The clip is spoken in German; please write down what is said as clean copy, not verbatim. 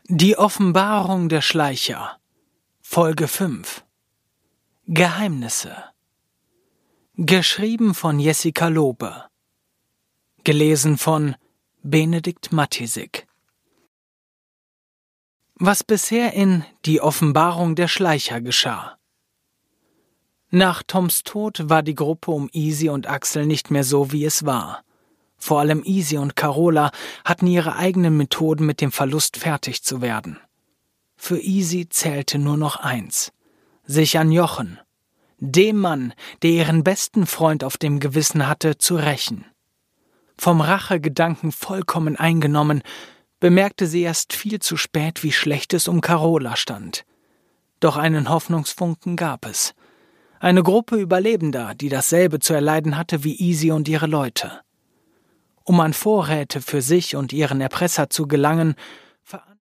Die Offenbarung der Schleicher, Folge 5. Geheimnisse. Geschrieben von Jessica Lobe. Gelesen von Benedikt Matisik. Was bisher in Die Offenbarung der Schleicher geschah. Nach Toms Tod war die Gruppe um Easy und Axel nicht mehr so, wie es war. Vor allem Easy und Carola hatten ihre eigenen Methoden, mit dem Verlust fertig zu werden. Für Easy zählte nur noch eins: sich an Jochen, dem Mann, der ihren besten Freund auf dem Gewissen hatte, zu rächen. Vom Rachegedanken vollkommen eingenommen, bemerkte sie erst viel zu spät, wie schlecht es um Carola stand. Doch einen Hoffnungsfunken gab es. Eine Gruppe Überlebender, die dasselbe zu erleiden hatte wie Easy und ihre Leute. Um an Vorräte für sich und ihren Erpresser zu gelangen,